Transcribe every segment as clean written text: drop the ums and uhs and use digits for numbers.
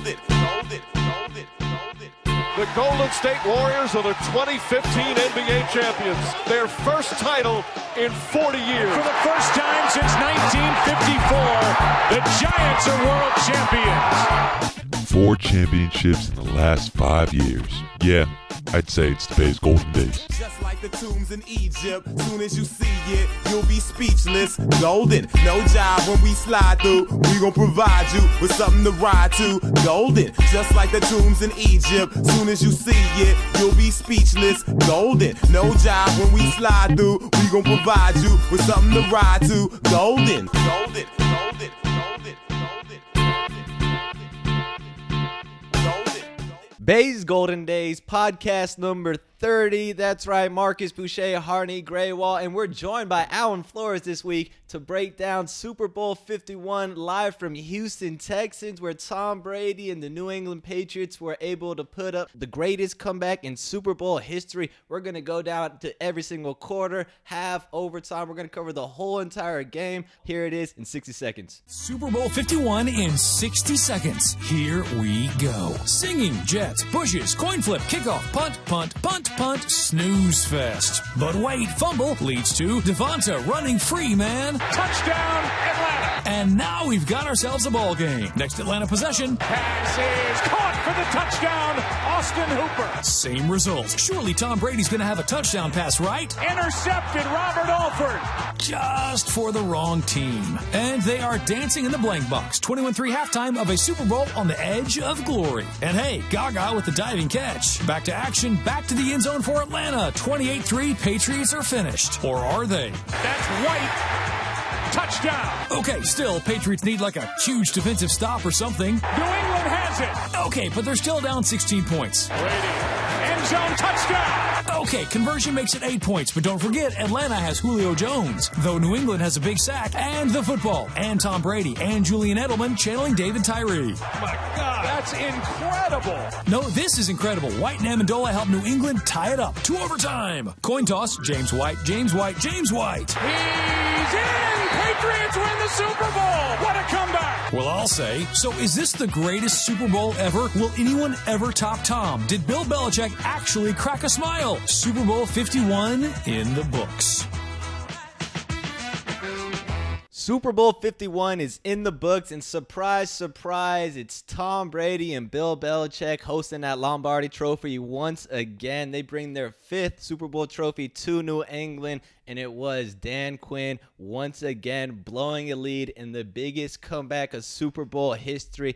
The Golden State Warriors are the 2015 NBA champions. Their first title in 40 years. For the first time since 1954, the Giants are world champions. 4 championships in the last 5 years. Yeah, I'd say it's the Bay's golden days. Just like the tombs in Egypt, soon as you see it, you'll be speechless. Golden, no job when we slide through. We gon' provide you with something to ride to. Golden, just like the tombs in Egypt, soon as you see it, you'll be speechless. Golden, no job when we slide through. We gon' provide you with something to ride to. Golden, golden, golden, golden, golden. Bay's Golden Days, podcast number 30. That's right, Marcus Boucher, Harney Graywall, and we're joined by Alan Flores this week to break down Super Bowl 51 live from Houston Texans, where Tom Brady and the New England Patriots were able to put up the greatest comeback in Super Bowl history. We're going to go down to every single quarter, half, overtime. We're going to cover the whole entire game. Here it is in 60 seconds. Super Bowl 51 in 60 seconds. Here we go. Singing, Jets, Bushes, coin flip, kickoff, punt, punt, punt, punt, snooze fest. But wait, fumble leads to Devonta running free, man. Touchdown, Atlanta. And now we've got ourselves a ball game. Next Atlanta possession. Pass is caught for the touchdown, Austin Hooper. Same result. Surely Tom Brady's going to have a touchdown pass, right? Intercepted, Robert Alford. Just for the wrong team. And they are dancing in the blank box. 21-3 halftime of a Super Bowl on the edge of glory. And hey, Gaga with the diving catch. Back to action, back to the end zone for Atlanta. 28-3, Patriots are finished. Or are they? That's White. Touchdown. Okay, still, Patriots need like a huge defensive stop or something. New England has it. Okay, but they're still down 16 points. Brady. End zone touchdown. Okay, conversion makes it 8 points, but don't forget, Atlanta has Julio Jones, though New England has a big sack, and the football, and Tom Brady, and Julian Edelman channeling David Tyree. Oh my God, that's incredible. No, this is incredible. White and Amendola helped New England tie it up to overtime. Coin toss, James White, James White, James White. He's in! Patriots win the Super Bowl! What a comeback! Well, I'll say, so is this the greatest Super Bowl ever? Will anyone ever top Tom? Did Bill Belichick actually crack a smile? Super Bowl 51 in the books. Super Bowl 51 is in the books, and surprise, surprise, it's Tom Brady and Bill Belichick hosting that Lombardi Trophy once again. They bring their 5th Super Bowl trophy to New England, and it was Dan Quinn once again blowing a lead in the biggest comeback of Super Bowl history.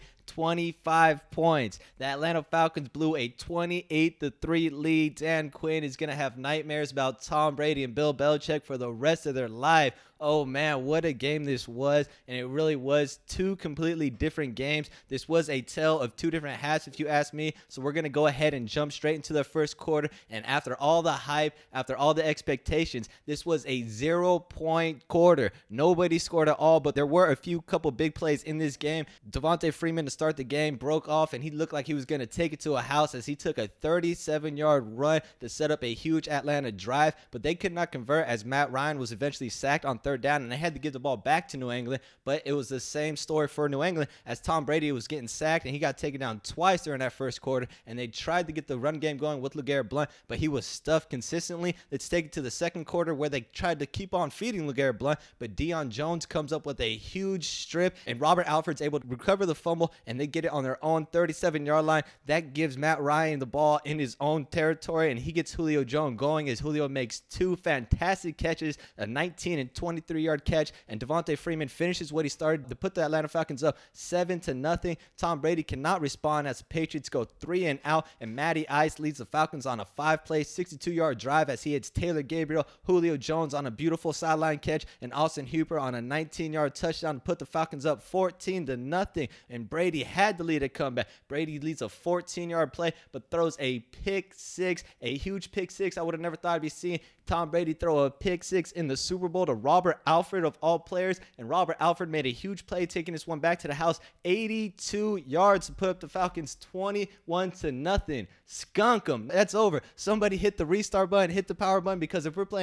25 points. The Atlanta Falcons blew a 28-3 lead. Dan Quinn is going to have nightmares about Tom Brady and Bill Belichick for the rest of their life. Oh man, what a game this was, and it really was 2 completely different games. This was a tale of 2 different halves, if you ask me. So we're going to go ahead and jump straight into the first quarter, and after all the hype, after all the expectations, this was a 0-point quarter. Nobody scored at all, but there were a couple big plays in this game. Devonta Freeman to start the game broke off, and he looked like he was going to take it to a house as he took a 37-yard run to set up a huge Atlanta drive, but they could not convert as Matt Ryan was eventually sacked on 3rd down, and they had to give the ball back to New England. But it was the same story for New England as Tom Brady was getting sacked, and he got taken down twice during that first quarter, and they tried to get the run game going with LeGarrette Blount, but he was stuffed consistently. Let's take it to the second quarter where they tried to keep on feeding LeGarrette Blount, but Deion Jones comes up with a huge strip, and Robert Alford's able to recover the fumble, and they get it on their own 37-yard line. That gives Matt Ryan the ball in his own territory, and he gets Julio Jones going as Julio makes 2 fantastic catches, a 19 and 23-yard catch, and Devonta Freeman finishes what he started to put the Atlanta Falcons up 7-0. Tom Brady cannot respond as the Patriots go 3 and out, and Matty Ice leads the Falcons on a 5-play, 62-yard drive as he hits Taylor Gabriel, Julio Jones on a beautiful sideline catch, and Austin Hooper on a 19-yard touchdown to put the Falcons up 14-0, and Brady had to lead a comeback. Brady leads a 14-yard play, but throws a pick six, a huge pick six. I would have never thought I'd be seeing Tom Brady throw a pick six in the Super Bowl to Robert Alford of all players, and Robert Alford made a huge play, taking this one back to the house, 82 yards to put up the Falcons 21-0. Skunk them. That's over. Somebody hit the restart button, hit the power button, because if we're playing Madden,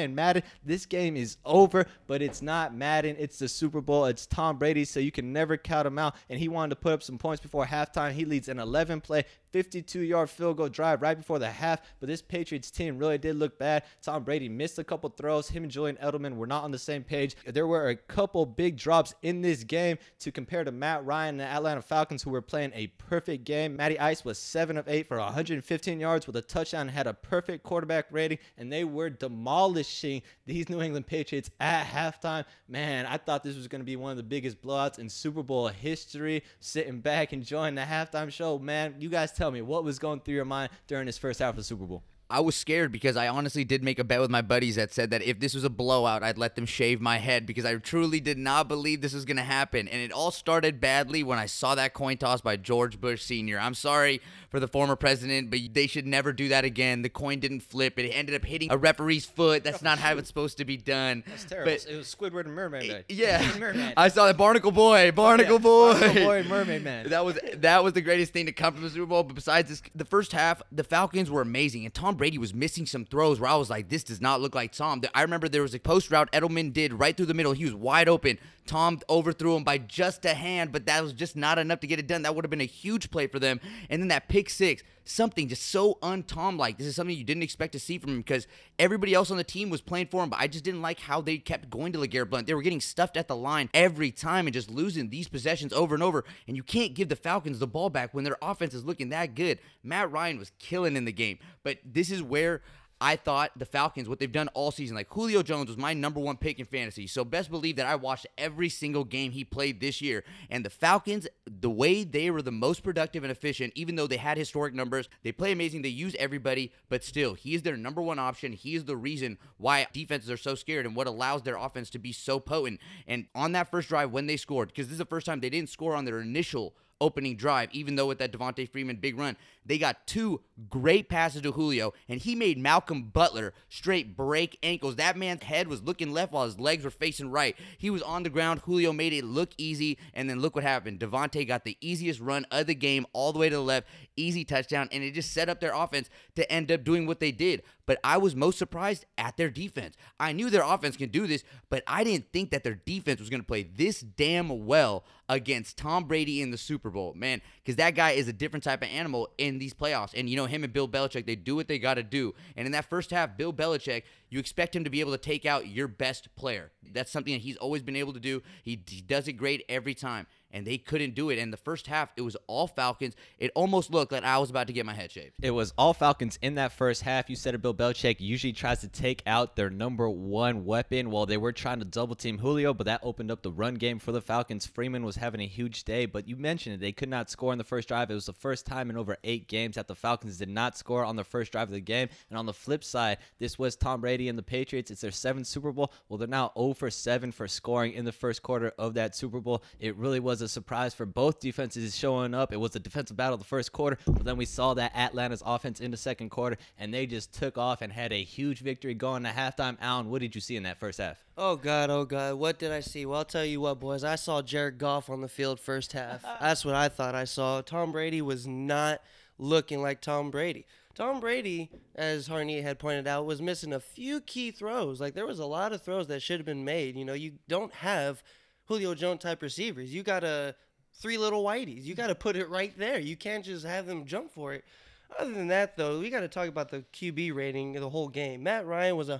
This game is over, but it's not Madden. It's the Super Bowl. It's Tom Brady, so you can never count him out. And he wanted to put up some points before halftime. He leads an 11-play, 52-yard field goal drive right before the half, but this Patriots team really did look bad. Tom Brady missed a couple throws. Him and Julian Edelman were not on the same page. There were a couple big drops in this game to compare to Matt Ryan and the Atlanta Falcons, who were playing a perfect game. Matty Ice was 7 of 8 for 115 yards with a touchdown and had a perfect quarterback rating, and they were demolishing these New England Patriots at halftime. Man, I thought this was going to be one of the biggest blowouts in Super Bowl history. Sitting back, enjoying the halftime show. Man, you guys tell me, what was going through your mind during this first half of the Super Bowl? I was scared because I honestly did make a bet with my buddies that said that if this was a blowout, I'd let them shave my head because I truly did not believe this was going to happen. And it all started badly when I saw that coin toss by George Bush Sr. I'm sorry for the former president, but they should never do that again. The coin didn't flip. It ended up hitting a referee's foot. That's not how it's supposed to be done. That's terrible. But, it was Squidward and Mermaid Man. Yeah. Merman. I saw that Barnacle Boy. Barnacle Boy and Mermaid Man. That was the greatest thing to come from the Super Bowl. But besides this, the first half, the Falcons were amazing. And Tom Brady was missing some throws where I was like, this does not look like Tom. I remember there was a post route Edelman did right through the middle. He was wide open. Tom overthrew him by just a hand, but that was just not enough to get it done. That would have been a huge play for them. And then that pick six, something just so un-Tom-like. This is something you didn't expect to see from him because everybody else on the team was playing for him, but I just didn't like how they kept going to LeGarrette Blount. They were getting stuffed at the line every time and just losing these possessions over and over, and you can't give the Falcons the ball back when their offense is looking that good. Matt Ryan was killing in the game, but this is where I thought the Falcons, what they've done all season, like Julio Jones was my number one pick in fantasy. So best believe that I watched every single game he played this year. And the Falcons, the way they were the most productive and efficient, even though they had historic numbers, they play amazing, they use everybody, but still, he is their number one option. He is the reason why defenses are so scared and what allows their offense to be so potent. And on that first drive when they scored, because this is the first time they didn't score on their initial opening drive, even though with that Devontae Freeman big run, they got two great passes to Julio, and he made Malcolm Butler straight break ankles. That man's head was looking left while his legs were facing right. He was on the ground. Julio made it look easy, and then look what happened. Devontae got the easiest run of the game all the way to the left, easy touchdown, and it just set up their offense to end up doing what they did. But I was most surprised at their defense. I knew their offense could do this, but I didn't think that their defense was going to play this damn well against Tom Brady in the Super Bowl, man, because that guy is a different type of animal in these playoffs. And, you know, him and Bill Belichick, they do what they got to do. And in that first half, Bill Belichick, you expect him to be able to take out your best player. That's something that he's always been able to do. He does it great every time. And they couldn't do it. In the first half, it was all Falcons. It almost looked like I was about to get my head shaved. It was all Falcons in that first half. You said it, Bill Belichick usually tries to take out their number one weapon. Well, they were trying to double team Julio, but that opened up the run game for the Falcons. Freeman was having a huge day, but you mentioned it. They could not score in the first drive. It was the first time in over 8 games that the Falcons did not score on the first drive of the game. And on the flip side, this was Tom Brady and the Patriots. It's their 7th Super Bowl. Well, they're now 0 for 7 for scoring in the first quarter of that Super Bowl. It really was a surprise for both defenses showing up. It was a defensive battle the first quarter, but then we saw that Atlanta's offense in the second quarter, and they just took off and had a huge victory going to halftime. Allen, what did you see in that first half? Oh, God, what did I see? Well, I'll tell you what, boys. I saw Jared Goff on the field first half. That's what I thought I saw. Tom Brady was not looking like Tom Brady. Tom Brady, as Harney had pointed out, was missing a few key throws. Like, there was a lot of throws that should have been made. You know, you don't have Julio Jones type receivers. You got to 3 little whiteys. You got to put it right there. You can't just have them jump for it. Other than that, though, we got to talk about the QB rating of the whole game. Matt Ryan was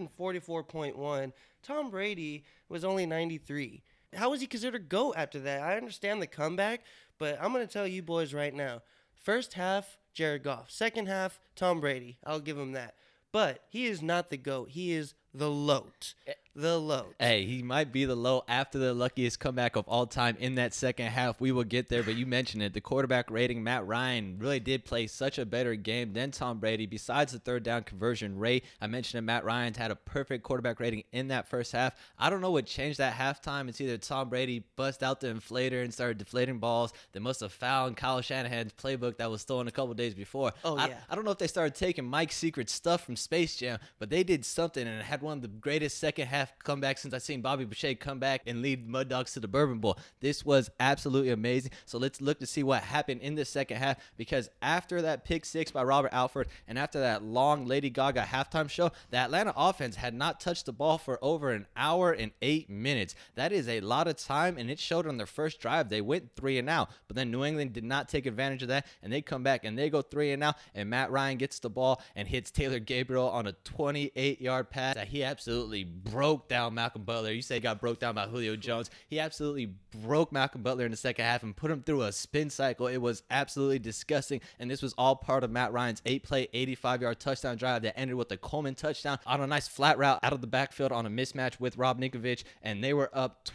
144.1. Tom Brady was only 93. How was he considered GOAT after that? I understand the comeback, but I'm going to tell you boys right now. First half, Jared Goff. Second half, Tom Brady. I'll give him that. But he is not the GOAT. He is the LOAT. The LOAT. Hey, he might be the low after the luckiest comeback of all time in that second half. We will get there, but you mentioned it. The quarterback rating, Matt Ryan, really did play such a better game than Tom Brady. Besides the third down conversion rate, I mentioned that Matt Ryan had a perfect quarterback rating in that first half. I don't know what changed that halftime. It's either Tom Brady bust out the inflator and started deflating balls. They must have found Kyle Shanahan's playbook that was stolen a couple days before. Oh, yeah. I don't know if they started taking Mike's secret stuff from Space Jam, but they did something and had one of the greatest second half half comeback since I've seen Bobby Boucher come back and lead Mud Dogs to the Bourbon Bowl. This was absolutely amazing. So let's look to see what happened in the second half, because after that pick six by Robert Alford and after that long Lady Gaga halftime show, the Atlanta offense had not touched the ball for over an hour and 8 minutes. That is a lot of time, and it showed on their first drive. They went 3 and out, but then New England did not take advantage of that, and they come back and they go 3 and out, and Matt Ryan gets the ball and hits Taylor Gabriel on a 28-yard pass that he absolutely broke down Malcolm Butler. You say he got broke down by Julio Jones. He absolutely broke Malcolm Butler in the second half and put him through a spin cycle. It was absolutely disgusting, and this was all part of Matt Ryan's 8-play, 85-yard touchdown drive that ended with a Coleman touchdown on a nice flat route out of the backfield on a mismatch with Rob Ninkovich, and they were up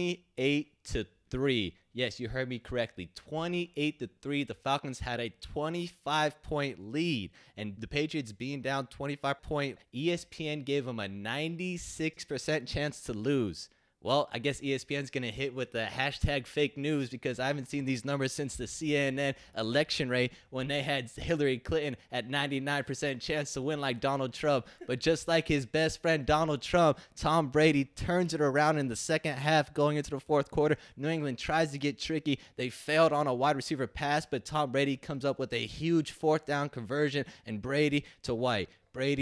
28-3. Yes, you heard me correctly. 28-3. The Falcons had a 25-point lead, and the Patriots being down 25-point, ESPN gave them a 96% chance to lose. Well, I guess ESPN's going to hit with the hashtag fake news, because I haven't seen these numbers since the CNN election rate when they had Hillary Clinton at 99% chance to win like Donald Trump. But just like his best friend Donald Trump, Tom Brady turns it around in the second half going into the fourth quarter. New England tries to get tricky. They failed on a wide receiver pass, but Tom Brady comes up with a huge fourth down conversion, and Brady to White.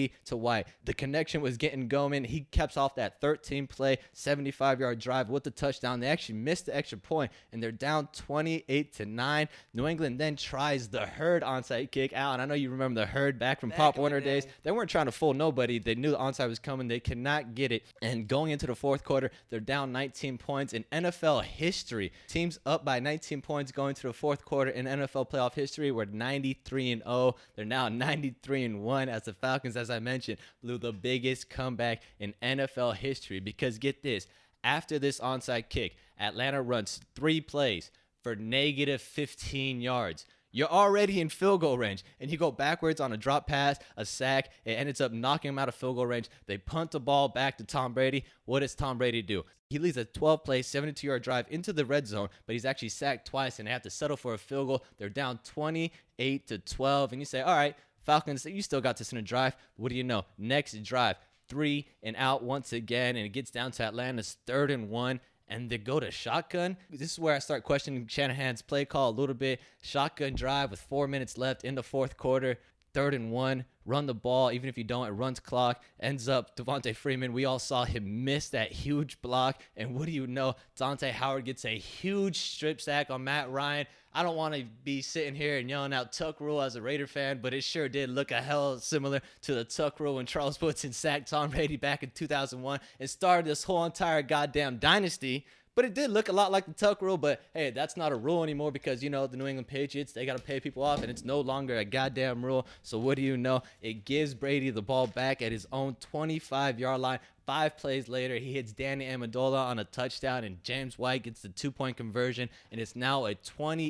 The connection was getting going. He caps off that 13-play, 75-yard drive with the touchdown. They actually missed the extra point, and they're down 28-9. New England then tries the Hurd onside kick. Alan, I know you remember the Hurd back from Pop Warner days. They weren't trying to fool nobody. They knew the onside was coming. They could not get it. And going into the fourth quarter, they're down 19 points. In NFL history, teams up by 19 points going to the fourth quarter in NFL playoff history were 93-0. They're now 93-1 as the Falcons, as I mentioned, blew the biggest comeback in NFL history, because get this, after this onside kick, Atlanta runs 3 plays for negative 15 yards. You're already in field goal range, and you go backwards on a drop pass, a sack. It ends up knocking him out of field goal range. They punt the ball back to Tom Brady. What does Tom Brady do? He leads a 12-play, 72-yard drive into the red zone, but he's actually sacked twice, and they have to settle for a field goal. They're down 28-12, and you say, all right, Falcons, you still got this in a drive. What do you know? Next drive, 3 and out once again, and it gets down to Atlanta's 3rd and 1, and they go to shotgun. This is where I start questioning Shanahan's play call a little bit. Shotgun drive with 4 minutes left in the fourth quarter. 3rd and 1, run the ball. Even if you don't, it runs clock. Ends up Devontae Freeman. We all saw him miss that huge block. And what do you know? Dante Howard gets a huge strip sack on Matt Ryan. I don't want to be sitting here and yelling out Tuck Rule as a Raider fan, but it sure did look a hell similar to the Tuck Rule when Charles Woodson sacked Tom Brady back in 2001 and started this whole entire goddamn dynasty. But it did look a lot like the Tuck Rule, but hey, that's not a rule anymore, because, you know, the New England Patriots, they got to pay people off, and it's no longer a goddamn rule. So what do you know? It gives Brady the ball back at his own 25-yard line. 5 plays later, he hits Danny Amendola on a touchdown, and James White gets the 2-point conversion, and it's now a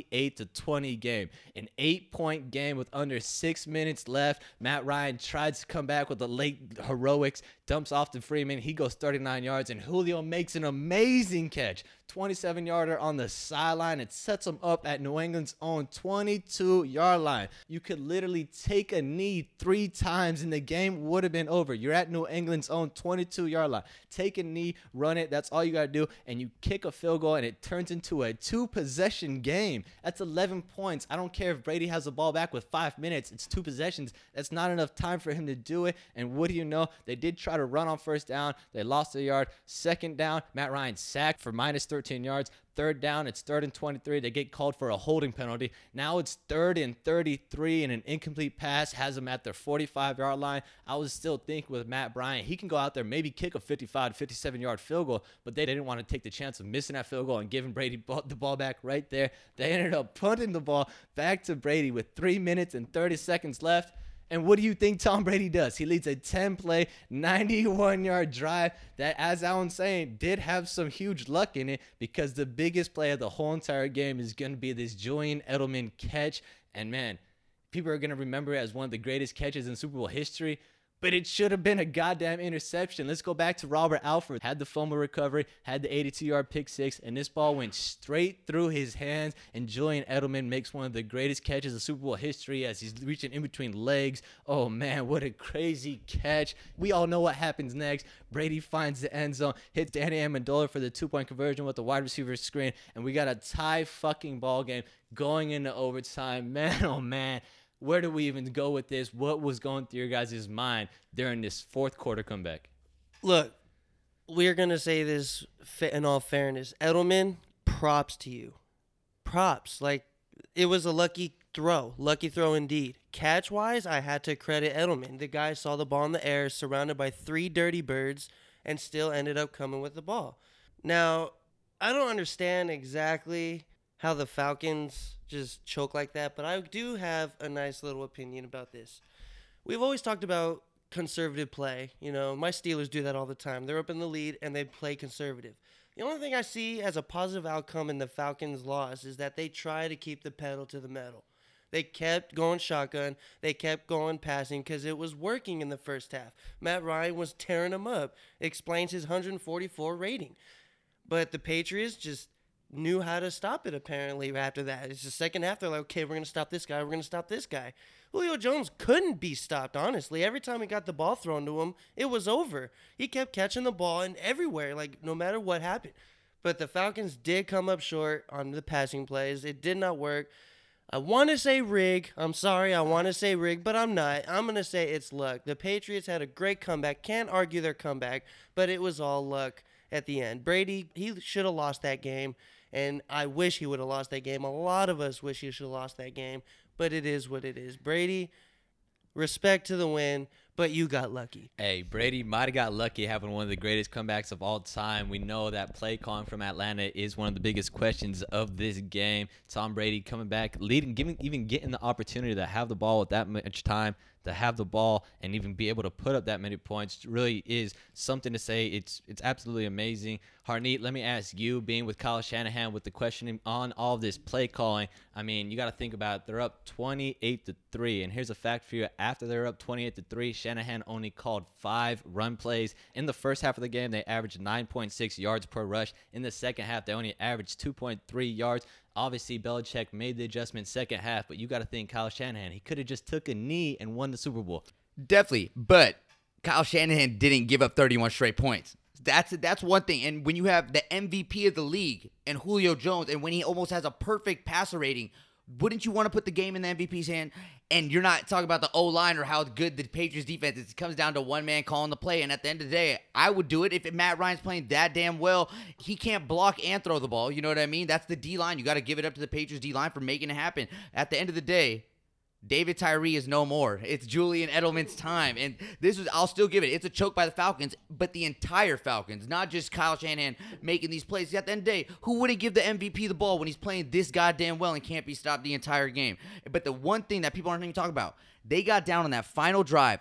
28-20 game. An 8-point game with under 6 minutes left. Matt Ryan tries to come back with a late heroics, dumps off to Freeman. He goes 39 yards, and Julio makes an amazing catch. 27-yarder on the sideline. It sets him up at New England's own 22-yard line. You could literally take a knee 3 times and the game would have been over. You're at New England's own 22-yard line. Take a knee, run it. That's all you got to do. And you kick a field goal, and it turns into a 2-possession game. That's 11 points. I don't care if Brady has the ball back with 5 minutes. It's 2 possessions. That's not enough time for him to do it. And what do you know? They did try to run on first down. They lost a yard. Second down, Matt Ryan sacked for minus 13 yards. 3rd down, it's 3rd and 23. They get called for a holding penalty. Now it's 3rd and 33, and an incomplete pass has them at their 45-yard line. I was still thinking with Matt Bryant, he can go out there, maybe kick a 55 to 57-yard field goal, but they didn't want to take the chance of missing that field goal and giving Brady the ball back right there. They ended up punting the ball back to Brady with 3 minutes and 30 seconds left. And what do you think Tom Brady does? He leads a 10-play, 91-yard drive that, as Alan's saying, did have some huge luck in it, because the biggest play of the whole entire game is going to be this Julian Edelman catch. And, man, people are going to remember it as one of the greatest catches in Super Bowl history. but it should have been a goddamn interception. Let's go back to Robert Alford. Had the fumble recovery, had the 82-yard pick six, and this ball went straight through his hands, and Julian Edelman makes one of the greatest catches of Super Bowl history as he's reaching in between legs. Oh, man, what a crazy catch. We all know what happens next. Brady finds the end zone, hits Danny Amendola for the two-point conversion with the wide receiver screen, and we got a tie fucking ball game going into overtime. Man, oh, man. Where do we even go with this? What was going through your guys' mind during this fourth quarter comeback? Look, we're going to say this in all fairness. Edelman, props to you. Props. Like, it was a lucky throw. Lucky throw indeed. Catch-wise, I had to credit Edelman. The guy saw the ball in the air, surrounded by 3 dirty birds, and still ended up coming with the ball. Now, I don't understand exactly how the Falcons just choke like that, but I do have a nice little opinion about this. We've always talked about conservative play. You know, my Steelers do that all the time. They're up in the lead, and they play conservative. The only thing I see as a positive outcome in the Falcons' loss is that they try to keep the pedal to the metal. They kept going shotgun. They kept going passing because it was working in the first half. Matt Ryan was tearing them up. It explains his 144 rating. But the Patriots just knew how to stop it, apparently, after that. It's the second half. They're like, okay, we're going to stop this guy. We're going to stop this guy. Julio Jones couldn't be stopped, honestly. Every time he got the ball thrown to him, it was over. He kept catching the ball and everywhere, like, no matter what happened. But the Falcons did come up short on the passing plays. It did not work. I want to say rig. I'm sorry, I want to say rig, but I'm not. I'm going to say it's luck. The Patriots had a great comeback. Can't argue their comeback, but it was all luck at the end. Brady, he should have lost that game. And I wish he would have lost that game. A lot of us wish he should have lost that game. But it is what it is. Brady, respect to the win, but you got lucky. Hey, Brady might have got lucky having one of the greatest comebacks of all time. We know that play calling from Atlanta is one of the biggest questions of this game. Tom Brady coming back, leading, even getting the opportunity to have the ball with that much time, to have the ball and even be able to put up that many points really is something to say. It's absolutely amazing. Harneet, let me ask you, being with Kyle Shanahan, with the questioning on all of this play calling, I mean, you got to think about it. They're up 28-3, and here's a fact for you. After they're up 28-3, Shanahan only called 5 run plays. In the first half of the game, they averaged 9.6 yards per rush. In the second half, they only averaged 2.3 yards. Obviously, Belichick made the adjustment second half, but you got to think Kyle Shanahan, he could have just took a knee and won the Super Bowl. Definitely, but Kyle Shanahan didn't give up 31 straight points. That's one thing. And when you have the MVP of the league and Julio Jones, and when he almost has a perfect passer rating, wouldn't you want to put the game in the MVP's hand? And you're not talking about the O-line or how good the Patriots defense is. It comes down to one man calling the play. And at the end of the day, I would do it if Matt Ryan's playing that damn well. He can't block and throw the ball. You know what I mean? That's the D-line. You got to give it up to the Patriots D-line for making it happen. At the end of the day, David Tyree is no more. It's Julian Edelman's time. And I'll still give it. It's a choke by the Falcons, but the entire Falcons, not just Kyle Shanahan making these plays. At the end of the day, who wouldn't give the MVP the ball when he's playing this goddamn well and can't be stopped the entire game? But the one thing that people aren't even talking about, they got down on that final drive,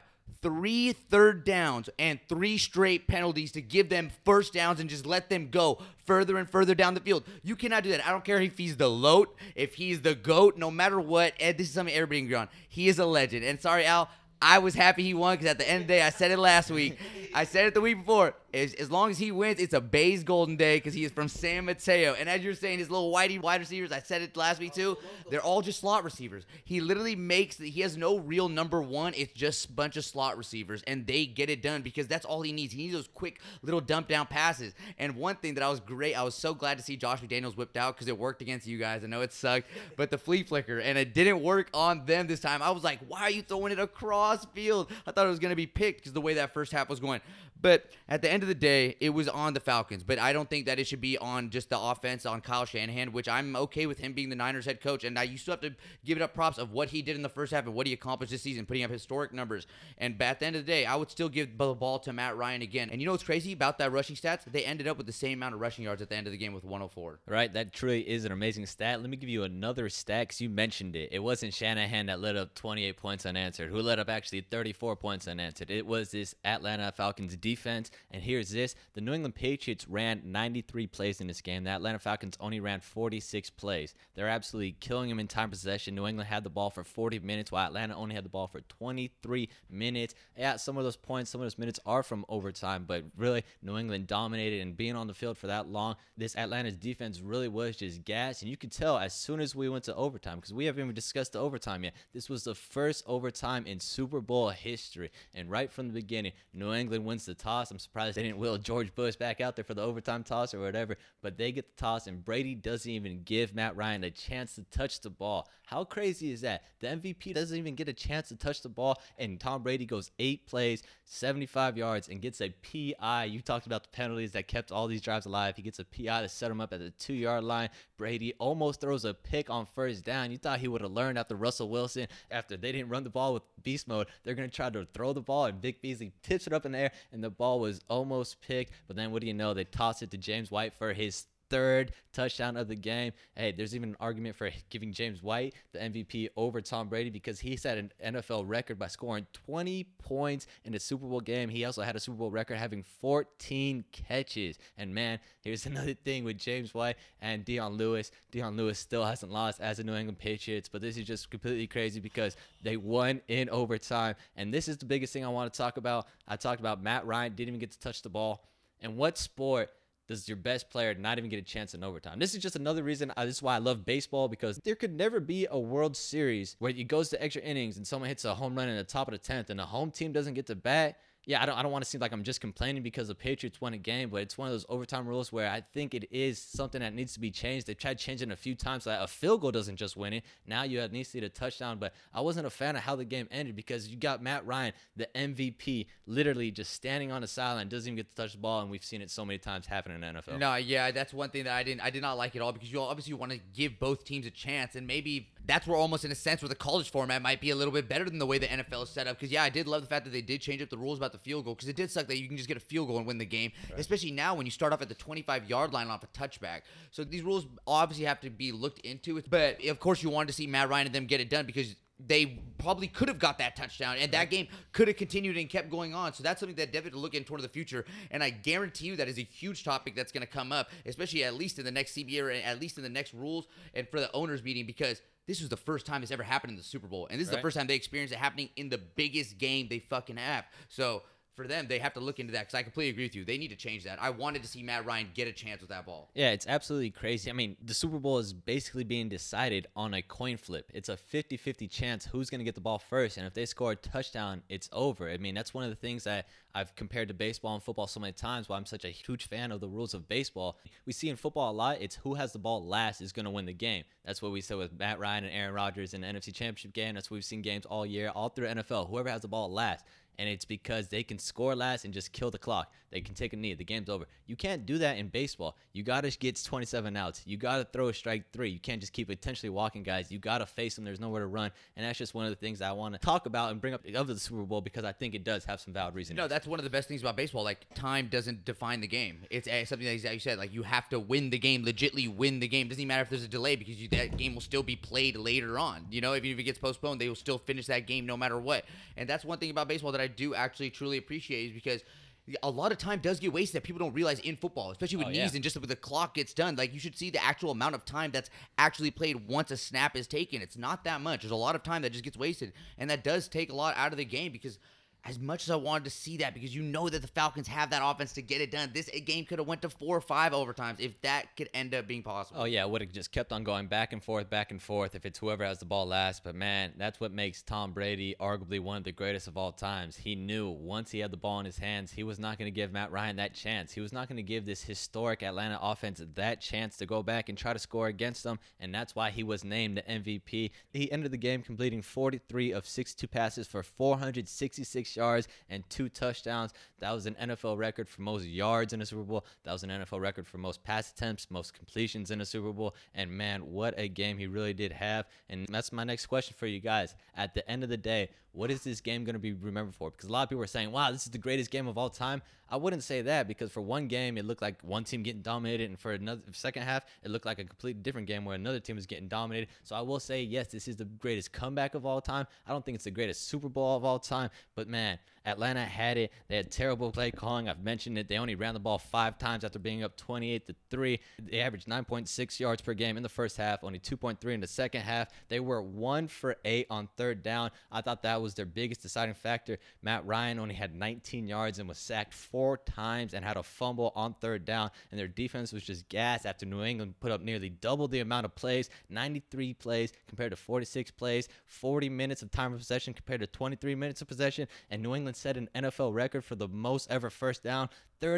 3 third downs and 3 straight penalties to give them first downs and just let them go further and further down the field. You cannot do that. I don't care if he's the LOAT, if he's the GOAT, no matter what. Ed, this is something everybody can agree on. He is a legend. And sorry, Al, I was happy he won because at the end of the day, I said it last week. I said it the week before. As long as he wins, it's a Bays Golden Day because he is from San Mateo. And as you're saying, his little whitey wide receivers, I said it last week too, they're all just slot receivers. He literally he has no real number one. It's just a bunch of slot receivers, and they get it done because that's all he needs. He needs those quick little dump down passes. And one thing that I was so glad to see Josh McDaniels whipped out because it worked against you guys. I know it sucked, but the flea flicker, and it didn't work on them this time. I was like, why are you throwing it across field? I thought it was going to be picked because the way that first half was going. But at the end of the day, it was on the Falcons. But I don't think that it should be on just the offense on Kyle Shanahan, which I'm okay with him being the Niners head coach. And you still have to give it up props of what he did in the first half and what he accomplished this season, putting up historic numbers. And at the end of the day, I would still give the ball to Matt Ryan again. And you know what's crazy about that rushing stats? They ended up with the same amount of rushing yards at the end of the game with 104. Right, that truly is an amazing stat. Let me give you another stat because you mentioned it. It wasn't Shanahan that let up 28 points unanswered. Who let up actually 34 points unanswered? It was this Atlanta Falcons defense. And here's this. The New England Patriots ran 93 plays in this game. The Atlanta Falcons only ran 46 plays. They're absolutely killing them in time possession. New England had the ball for 40 minutes, while Atlanta only had the ball for 23 minutes. Yeah, some of those points, some of those minutes are from overtime, but really, New England dominated, and being on the field for that long, this Atlanta's defense really was just gas. And you could tell as soon as we went to overtime, because we haven't even discussed the overtime yet. This was the first overtime in Super Bowl history. And right from the beginning, New England wins the toss. I'm surprised they didn't wheel George Bush back out there for the overtime toss or whatever, but they get the toss, and Brady doesn't even give Matt Ryan a chance to touch the ball. How crazy is that? The MVP doesn't even get a chance to touch the ball, and Tom Brady goes 8 plays, 75 yards, and gets a PI. You talked about the penalties that kept all these drives alive. He gets a PI to set him up at the 2-yard line. Brady almost throws a pick on first down. You thought he would have learned after Russell Wilson, after they didn't run the ball with beast mode. They're going to try to throw the ball, and Vic Beasley tips it up in the air, and the ball was almost picked. But then what do you know? They toss it to James White for his 3rd touchdown of the game. Hey, there's even an argument for giving James White the MVP over Tom Brady, because he set an NFL record by scoring 20 points in a Super Bowl game. He also had a Super Bowl record having 14 catches. And man, here's another thing with James White and Deion Lewis. Deion Lewis still hasn't lost as a New England Patriots, but this is just completely crazy because they won in overtime. And this is the biggest thing I want to talk about. I talked about Matt Ryan didn't even get to touch the ball. And what sport does your best player not even get a chance in overtime? This is just another reason. This is why I love baseball, because there could never be a World Series where it goes to extra innings and someone hits a home run in the top of the 10th and the home team doesn't get to bat. Yeah, I don't want to seem like I'm just complaining because the Patriots won a game, but it's one of those overtime rules where I think it is something that needs to be changed. They've tried changing it a few times so that a field goal doesn't just win it. Now you need to see the touchdown, but I wasn't a fan of how the game ended, because you got Matt Ryan, the MVP, literally just standing on the sideline, doesn't even get to touch the ball, and we've seen it so many times happen in the NFL. No, yeah, that's one thing that I did not like at all, because you obviously want to give both teams a chance, and maybe that's where almost in a sense where the college format might be a little bit better than the way the NFL is set up. Because yeah, I did love the fact that they did change up the rules about the field goal, because it did suck that you can just get a field goal and win the game, especially now when you start off at the 25-yard line off a touchback. So these rules obviously have to be looked into. But of course you wanted to see Matt Ryan and them get it done, because they probably could have got that touchdown, and that game could have continued and kept going on. So that's something that definitely to look in toward the future. And I guarantee you that is a huge topic that's going to come up, especially at least in the next CBA or at least in the next rules and for the owners meeting, because this was the first time it's ever happened in the Super Bowl. And this is the first time they experienced it happening in the biggest game they fucking have. So for them, they have to look into that, because I completely agree with you. They need to change that. I wanted to see Matt Ryan get a chance with that ball. Yeah, it's absolutely crazy. I mean, the Super Bowl is basically being decided on a coin flip. It's a 50-50 chance who's going to get the ball first, and if they score a touchdown, it's over. I mean, that's one of the things that I've compared to baseball and football so many times, why I'm such a huge fan of the rules of baseball. We see in football a lot, it's who has the ball last is going to win the game. That's what we said with Matt Ryan and Aaron Rodgers in the NFC Championship game. That's what we've seen games all year, all through the NFL. Whoever has the ball last. And it's because they can score last and just kill the clock. They can take a knee. The game's over. You can't do that in baseball. You got to get 27 outs. You got to throw a strike 3. You can't just keep potentially walking guys. You got to face them. There's nowhere to run. And that's just one of the things I want to talk about and bring up of the Super Bowl, because I think it does have some valid reasoning. No, that's one of the best things about baseball. Like, time doesn't define the game. It's something that you said. Like, you have to win the game, legitimately win the game. Doesn't even matter if there's a delay, because that game will still be played later on. You know, even if it gets postponed, they will still finish that game no matter what. And that's one thing about baseball that I do actually truly appreciate, is because a lot of time does get wasted that people don't realize in football, especially with knees and just with the clock gets done. Like, you should see the actual amount of time that's actually played once a snap is taken. It's not that much. There's a lot of time that just gets wasted, and that does take a lot out of the game, because as much as I wanted to see that, because you know that the Falcons have that offense to get it done, this game could have went to 4 or 5 overtimes if that could end up being possible. Oh, yeah, it would have just kept on going back and forth if it's whoever has the ball last. But, man, that's what makes Tom Brady arguably one of the greatest of all times. He knew once he had the ball in his hands, he was not going to give Matt Ryan that chance. He was not going to give this historic Atlanta offense that chance to go back and try to score against them, and that's why he was named the MVP. He ended the game completing 43 of 62 passes for 466 yards and 2 touchdowns. That was an NFL record for most yards in a Super Bowl. That was an NFL record for most pass attempts, most completions in a Super Bowl. And man, what a game he really did have. And that's my next question for you guys. At the end of the day, what is this game going to be remembered for? Because a lot of people are saying, wow, this is the greatest game of all time. I wouldn't say that, because for one game, it looked like one team getting dominated, and for another second half, it looked like a completely different game where another team was getting dominated. So I will say, yes, this is the greatest comeback of all time. I don't think it's the greatest Super Bowl of all time, but man, Atlanta had it. They had terrible play calling. I've mentioned it. They only ran the ball 5 times after being up 28-3. They averaged 9.6 yards per game in the first half, only 2.3 in the second half. They were 1 for 8 on third down. I thought that was their biggest deciding factor. Matt Ryan only had 19 yards and was sacked 4 times and had a fumble on third down. And their defense was just gas after New England put up nearly double the amount of plays, 93 plays compared to 46 plays, 40 minutes of time of possession compared to 23 minutes of possession. And New England set an NFL record for the most ever first down,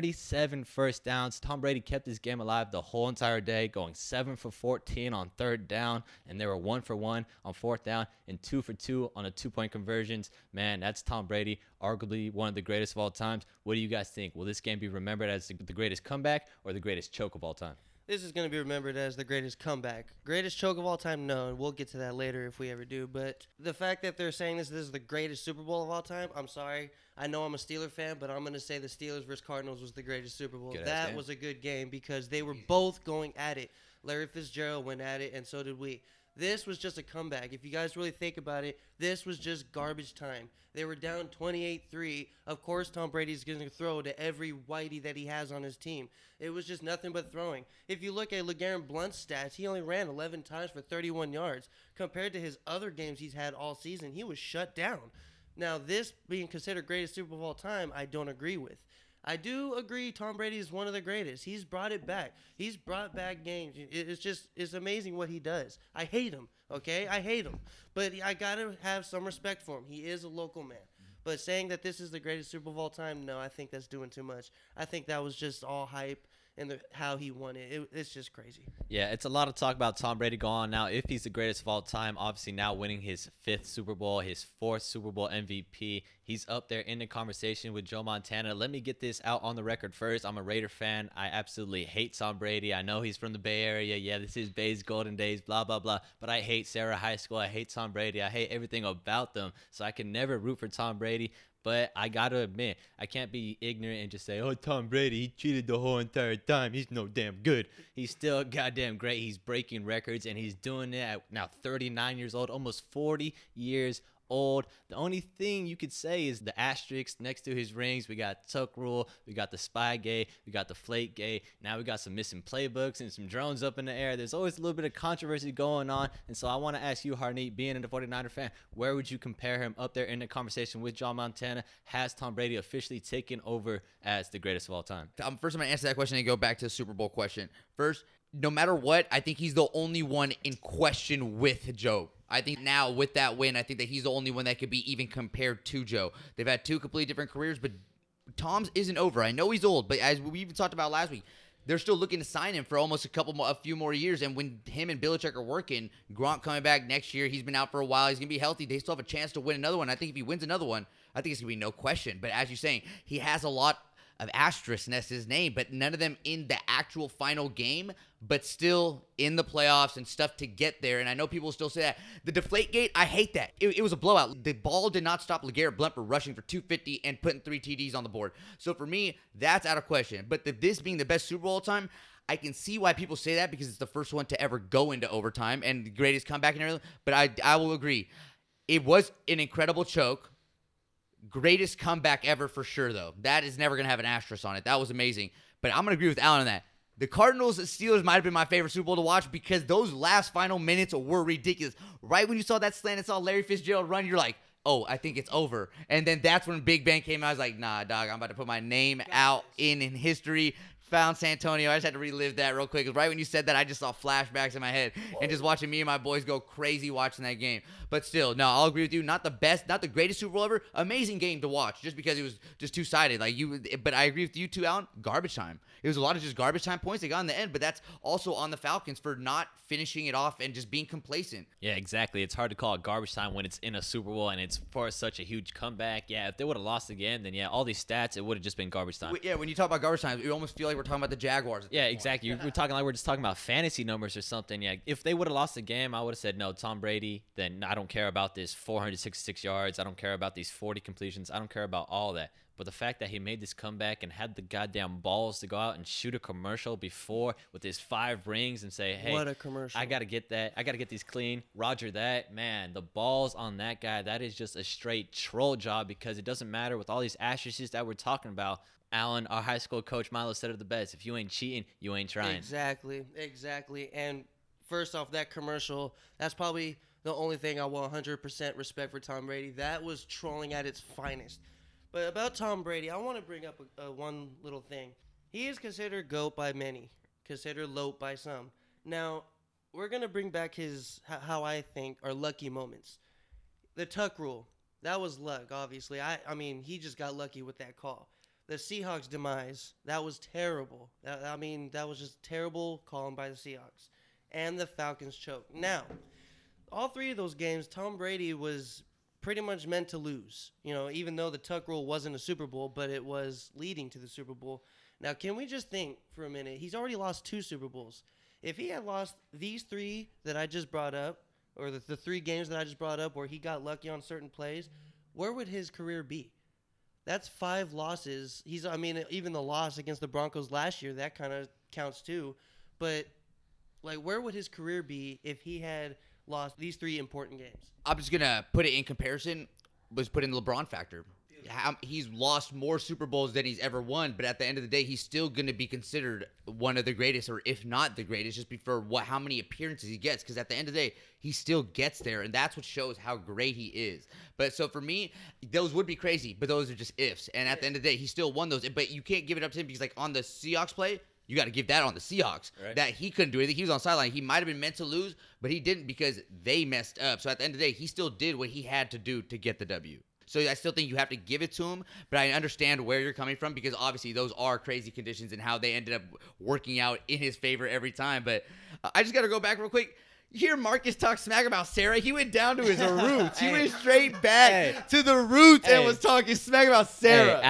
37 first downs. Tom Brady kept his game alive the whole entire day, going 7 for 14 on third down, and they were 1 for 1 on fourth down and 2 for 2 on a 2-point conversions. Man, that's Tom Brady, arguably one of the greatest of all times. What do you guys think? Will this game be remembered as the greatest comeback or the greatest choke of all time? This is going to be remembered as the greatest comeback. Greatest choke of all time? No, and we'll get to that later if we ever do. But the fact that they're saying this is the greatest Super Bowl of all time, I'm sorry. I know I'm a Steeler fan, but I'm going to say the Steelers versus Cardinals was the greatest Super Bowl. That was a good game because they were both going at it. Larry Fitzgerald went at it, and so did we. This was just a comeback. If you guys really think about it, this was just garbage time. They were down 28-3. Of course, Tom Brady's going to throw to every whitey that he has on his team. It was just nothing but throwing. If you look at LeGarrette Blount's stats, he only ran 11 times for 31 yards. Compared to his other games he's had all season, he was shut down. Now, this being considered greatest Super Bowl of all time, I don't agree with. I do agree Tom Brady is one of the greatest. He's brought it back. He's brought back games. It's amazing what he does. I hate him, okay? I hate him. But I got to have some respect for him. He is a local man. But saying that this is the greatest Super Bowl of all time, no, I think that's doing too much. I think that was just all hype and how he won it. It's just crazy. Yeah, it's a lot of talk about Tom Brady going on now. If he's the greatest of all time, obviously now winning his 5th Super Bowl, his 4th Super Bowl MVP. He's up there in the conversation with Joe Montana. Let me get this out on the record first. I'm a Raider fan. I absolutely hate Tom Brady. I know he's from the Bay Area. Yeah, this is Bay's golden days, blah, blah, blah. But I hate Sarah High School. I hate Tom Brady. I hate everything about them. So I can never root for Tom Brady. But I got to admit, I can't be ignorant and just say, oh, Tom Brady, he cheated the whole entire time. He's no damn good. He's still goddamn great. He's breaking records, and he's doing it at now 39 years old, almost 40 years old. The only thing you could say is the asterisk next to his rings. We got Tuck Rule, we got the Spygate, we got the Flakegate. Now we got some missing playbooks and some drones up in the air. There's always a little bit of controversy going on. And so I want to ask you, Harneet, being a 49er fan, where would you compare him up there in the conversation with John Montana? Has Tom Brady officially taken over as the greatest of all time? First, I'm going to answer that question and go back to the Super Bowl question. First, no matter what, I think he's the only one in question with Joe. I think now with that win, I think that he's the only one that could be even compared to Joe. They've had 2 completely different careers, but Tom's isn't over. I know he's old, but as we even talked about last week, they're still looking to sign him for almost a few more years. And when him and Belichick are working, Gronk coming back next year, he's been out for a while. He's going to be healthy. They still have a chance to win another one. I think if he wins another one, I think it's going to be no question. But as you're saying, he has a lot of asterisks next to his name, but none of them in the actual final game, but still in the playoffs and stuff to get there. And I know people still say that. The Deflategate, I hate that. It was a blowout. The ball did not stop LeGarrette Blount from rushing for 250 and putting 3 TDs on the board. So for me, that's out of question. But this being the best Super Bowl of all time, I can see why people say that because it's the first one to ever go into overtime and the greatest comeback and everything. But I will agree. It was an incredible choke. Greatest comeback ever for sure, though. That is never going to have an asterisk on it. That was amazing. But I'm going to agree with Alan on that. The Cardinals-Steelers might have been my favorite Super Bowl to watch because those last final minutes were ridiculous. Right when you saw that slant and saw Larry Fitzgerald run, you're like, oh, I think it's over. And then that's when Big Ben came out. I was like, nah, dog, I'm about to put my name out in history. Found Santonio. I just had to relive that real quick. Right when you said that, I just saw flashbacks in my head and just watching me and my boys go crazy watching that game. But still, no, I'll agree with you. Not the best, not the greatest Super Bowl ever. Amazing game to watch just because it was just two-sided. But I agree with you too, Alan. Garbage time. It was a lot of just garbage time points they got in the end, but that's also on the Falcons for not finishing it off and just being complacent. Yeah, exactly. It's hard to call it garbage time when it's in a Super Bowl and it's for such a huge comeback. Yeah, if they would have lost again, then yeah, all these stats, it would have just been garbage time. Yeah, when you talk about garbage time, you almost feel like we're talking about the Jaguars. Yeah, exactly. We're talking like we're just talking about fantasy numbers or something. Yeah, if they would have lost the game, I would have said, no, Tom Brady, then I don't care about this 466 yards. I don't care about these 40 completions. I don't care about all that. But the fact that he made this comeback and had the goddamn balls to go out and shoot a commercial before with his 5 rings and say, hey, What a commercial. I got to get that. I got to get these clean. Roger that. Man, the balls on that guy, that is just a straight troll job, because it doesn't matter with all these asterisks that we're talking about. Alan, our high school coach Milo, said it the best. If you ain't cheating, you ain't trying. Exactly. And first off, that commercial, that's probably the only thing I will 100% respect for Tom Brady. That was trolling at its finest. But about Tom Brady, I want to bring up one little thing. He is considered GOAT by many, considered LOAT by some. Now, we're going to bring back his, how I think, are lucky moments. The tuck rule, that was luck, obviously. I mean, he just got lucky with that call. The Seahawks' demise, that was terrible. That was just terrible calling by the Seahawks. And the Falcons choke. Now, all 3 of those games, Tom Brady was pretty much meant to lose. You know, even though the tuck rule wasn't a Super Bowl, but it was leading to the Super Bowl. Now, can we just think for a minute? He's already lost 2 Super Bowls. If he had lost these 3 that I just brought up, or the 3 games that I just brought up where he got lucky on certain plays, where would his career be? That's 5 losses. Even the loss against the Broncos last year, that kind of counts too. But, where would his career be if he had lost these 3 important games? I'm just going to put it in comparison, was put in the LeBron factor. He's lost more Super Bowls than he's ever won, but at the end of the day, he's still going to be considered one of the greatest, or if not the greatest, just for how many appearances he gets. Because at the end of the day, he still gets there, and that's what shows how great he is. But so for me, those would be crazy, but those are just ifs. And at the end of the day, he still won those. But you can't give it up to him because, on the Seahawks play, you got to give that on the Seahawks. Right. That he couldn't do anything. He was on the sideline. He might have been meant to lose, but he didn't because they messed up. So at the end of the day, he still did what he had to do to get the W. So I still think you have to give it to him, but I understand where you're coming from because obviously those are crazy conditions and how they ended up working out in his favor every time. But I just got to go back real quick. You hear Marcus talk smack about Sarah. He went down to his roots. He went straight back to the roots and was talking smack about Sarah.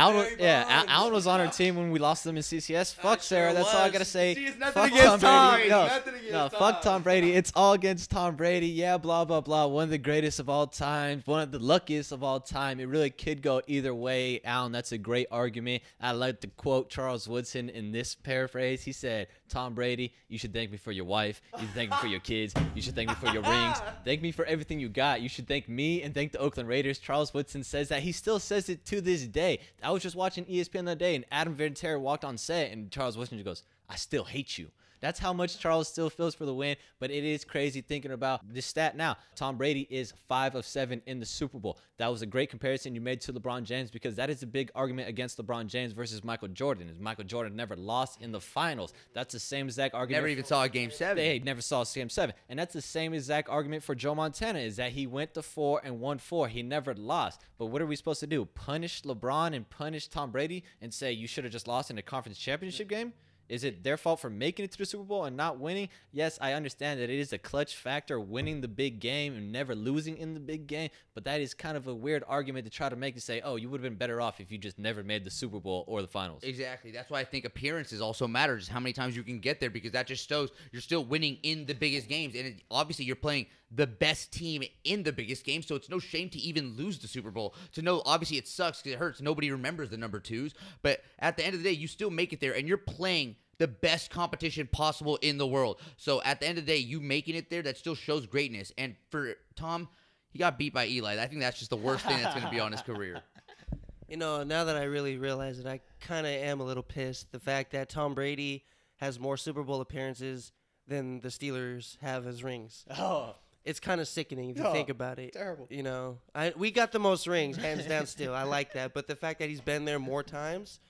Alan was on our team when we lost them in CCS. Fuck Sarah. That's all I gotta say. See, it's nothing against Tom Brady. Fuck Tom Brady. It's all against Tom Brady. Yeah, blah blah blah. One of the greatest of all time. One of the luckiest of all time. It really could go either way. Alan, that's a great argument. I like to quote Charles Woodson in this paraphrase. He said, "Tom Brady, you should thank me for your wife. You should thank me for your kids. You should thank me for your rings. Thank me for everything you got. You should thank me and thank the Oakland Raiders." Charles Woodson says that. He still says it to this day. I was just watching ESPN the other day, and Adam Vinatieri walked on set, and Charles Woodson just goes, "I still hate you." That's how much Charles still feels for the win, but it is crazy thinking about this stat now. Tom Brady is 5 of 7 in the Super Bowl. That was a great comparison you made to LeBron James because that is a big argument against LeBron James versus Michael Jordan. Michael Jordan never lost in the finals. That's the same exact argument. Never even saw a Game 7. They never saw Game 7. And that's the same exact argument for Joe Montana is that he went to 4 and won 4. He never lost. But what are we supposed to do? Punish LeBron and punish Tom Brady and say you should have just lost in the conference championship game? Is it their fault for making it to the Super Bowl and not winning? Yes, I understand that it is a clutch factor, winning the big game and never losing in the big game. But that is kind of a weird argument to try to make and say, oh, you would have been better off if you just never made the Super Bowl or the finals. Exactly. That's why I think appearances also matter, just how many times you can get there, because that just shows you're still winning in the biggest games. And obviously you're playing the best team in the biggest game, so it's no shame to even lose the Super Bowl. To know, obviously it sucks because it hurts. Nobody remembers the number 2s. But at the end of the day, you still make it there, and you're playing the best competition possible in the world. So at the end of the day, you making it there, that still shows greatness. And for Tom, he got beat by Eli. I think that's just the worst thing that's going to be on his career. You know, now that I really realize it, I kind of am a little pissed. The fact that Tom Brady has more Super Bowl appearances than the Steelers have as rings. Oh. It's kind of sickening if you think about it. Terrible. You know, we got the most rings, hands down still. I like that. But the fact that he's been there more times,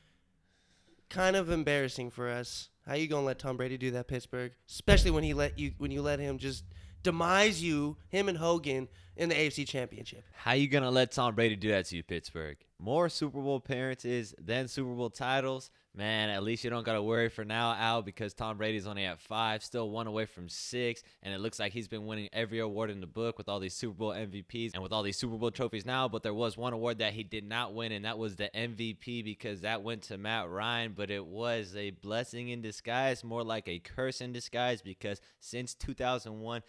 kind of embarrassing for us. How you gonna let Tom Brady do that, Pittsburgh? Especially when you let him just demise you, him and Hogan, in the AFC Championship. How you gonna let Tom Brady do that to you, Pittsburgh? More Super Bowl appearances than Super Bowl titles. Man, at least you don't got to worry for now, Al, because Tom Brady's only at 5, still 1 away from 6, and it looks like he's been winning every award in the book with all these Super Bowl MVPs and with all these Super Bowl trophies now. But there was one award that he did not win, and that was the MVP, because that went to Matt Ryan. But it was a blessing in disguise, more like a curse in disguise, because since 2001,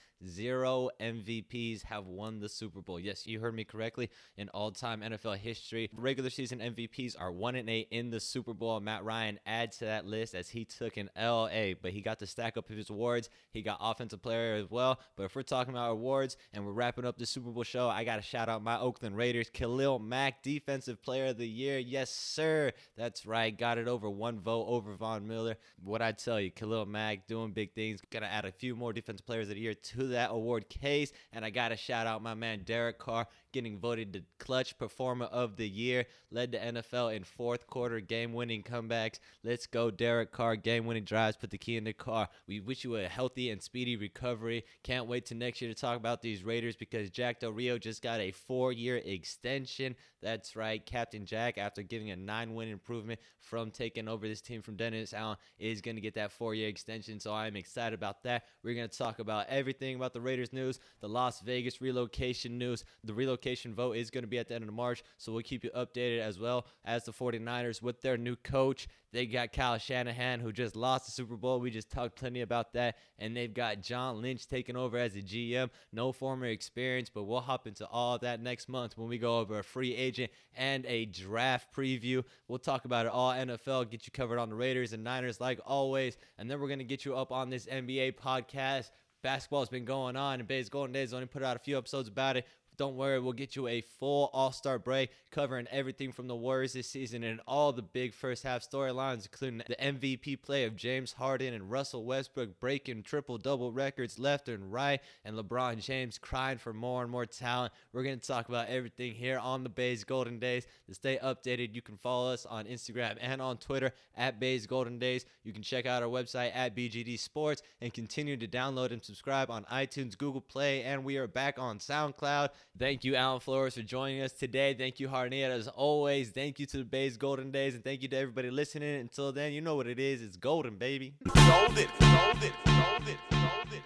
0 MVPs have won the Super Bowl. Yes, you heard me correctly. In all-time NFL history, regular season MVPs are 1-8 in the Super Bowl. Matt Ryan adds to that list as he took an LA, but he got to stack up his awards. He got offensive player as well. But if we're talking about awards and we're wrapping up the Super Bowl show, I got to shout out my Oakland Raiders. Khalil Mack, Defensive Player of the Year. Yes, sir. That's right. Got it over 1 vote over Von Miller. What I tell you, Khalil Mack doing big things. Gonna add a few more Defensive Players of the Year to that award case. And I got to shout out my man Derek Carr, getting voted the Clutch Performer of the Year. Led the NFL in fourth quarter game-winning comebacks. Let's go, Derek Carr. Game-winning drives, put the key in the car. We wish you a healthy and speedy recovery. Can't wait to next year to talk about these Raiders, because Jack Del Rio just got a 4-year extension. That's right, Captain Jack, after getting a 9-win improvement from taking over this team from Dennis Allen, is going to get that 4-year extension, so I'm excited about that. We're going to talk about everything about the Raiders news, the Las Vegas relocation news. The relocation vote is going to be at the end of March, so we'll keep you updated, as well as the 49ers with their new coach. They got Kyle Shanahan, who just lost the Super Bowl. We just talked plenty about that. And they've got John Lynch taking over as a GM. No former experience, but we'll hop into all of that next month when we go over a free agent and a draft preview. We'll talk about it all NFL, get you covered on the Raiders and Niners like always. And then we're going to get you up on this NBA podcast. Basketball's been going on, and Bay's Golden Days only put out a few episodes about it. Don't worry, we'll get you a full All-Star break covering everything from the Warriors this season and all the big first-half storylines, including the MVP play of James Harden and Russell Westbrook breaking triple-double records left and right, and LeBron James crying for more and more talent. We're going to talk about everything here on the Bay's Golden Days. To stay updated, you can follow us on Instagram and on Twitter at Bay's Golden Days. You can check out our website at BGD Sports and continue to download and subscribe on iTunes, Google Play, and we are back on SoundCloud. Thank you, Alan Flores, for joining us today. Thank you, Harniet, as always. Thank you to the Bay's Golden Days, and thank you to everybody listening. Until then, you know what it is. It's golden, baby. Golden, golden, golden, golden,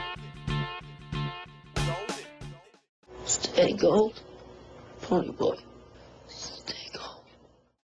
golden, golden. Stay gold, pony boy.